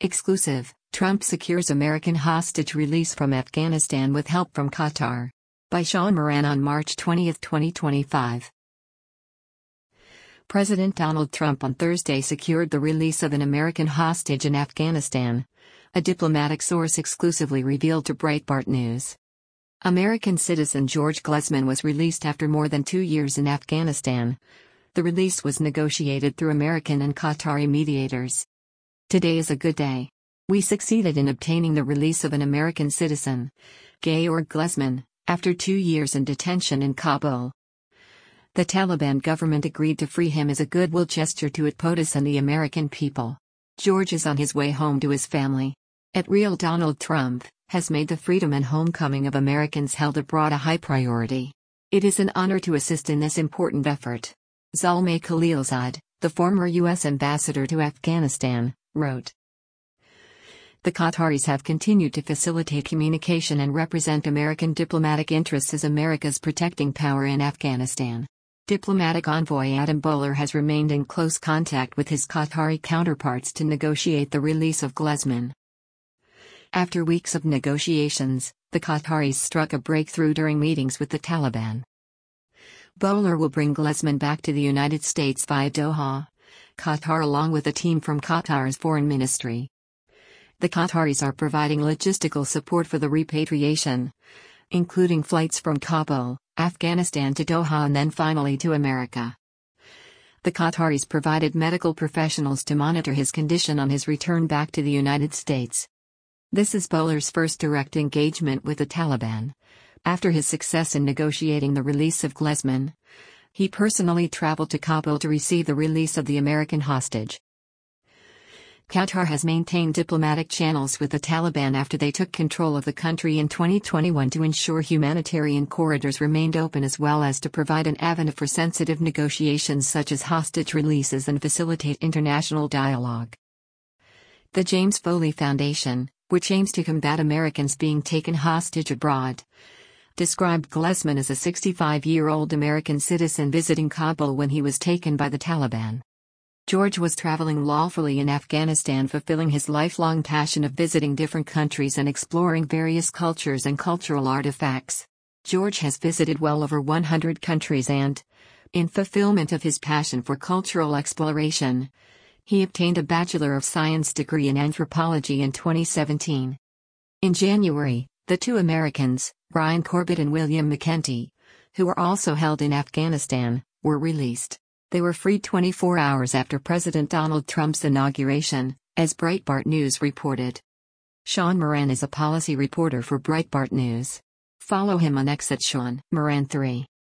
Exclusive: Trump secures American hostage release from Afghanistan with help from Qatar. By Sean Moran on March 20, 2025. President Donald Trump on Thursday secured the release of an American hostage in Afghanistan, a diplomatic source exclusively revealed to Breitbart News. American citizen George Glesman was released after more than 2 years in Afghanistan. The release was negotiated through American and Qatari mediators. Today is a good day. We succeeded in obtaining the release of an American citizen, Georg Glesman, after 2 years in detention in Kabul. The Taliban government agreed to free him as a goodwill gesture to its POTUS and the American people. George is on his way home to his family. At Real Donald Trump has made the freedom and homecoming of Americans held abroad a high priority. It is an honor to assist in this important effort. Zalmay Khalilzad, the former U.S. ambassador to Afghanistan, wrote. The Qataris have continued to facilitate communication and represent American diplomatic interests as America's protecting power in Afghanistan. Diplomatic envoy Adam Boehler has remained in close contact with his Qatari counterparts to negotiate the release of Glesman. After weeks of negotiations, the Qataris struck a breakthrough during meetings with the Taliban. Boehler will bring Glesman back to the United States via Doha, Qatar, along with a team from Qatar's foreign ministry. The Qataris are providing logistical support for the repatriation, including flights from Kabul, Afghanistan to Doha and then finally to America. The Qataris provided medical professionals to monitor his condition on his return back to the United States. This is Boehler's first direct engagement with the Taliban. After his success in negotiating the release of Glesman, he personally traveled to Kabul to receive the release of the American hostage. Qatar has maintained diplomatic channels with the Taliban after they took control of the country in 2021 to ensure humanitarian corridors remained open as well as to provide an avenue for sensitive negotiations such as hostage releases and facilitate international dialogue. The James Foley Foundation, which aims to combat Americans being taken hostage abroad, described Glesman as a 65-year-old American citizen visiting Kabul when he was taken by the Taliban. George was traveling lawfully in Afghanistan, fulfilling his lifelong passion of visiting different countries and exploring various cultures and cultural artifacts. George has visited well over 100 countries and, in fulfillment of his passion for cultural exploration, he obtained a Bachelor of Science degree in anthropology in 2017. In January, the two Americans, Ryan Corbett and William McEntee, who were also held in Afghanistan, were released. They were freed 24 hours after President Donald Trump's inauguration, as Breitbart News reported. Sean Moran is a policy reporter for Breitbart News. Follow him on X at Sean Moran 3.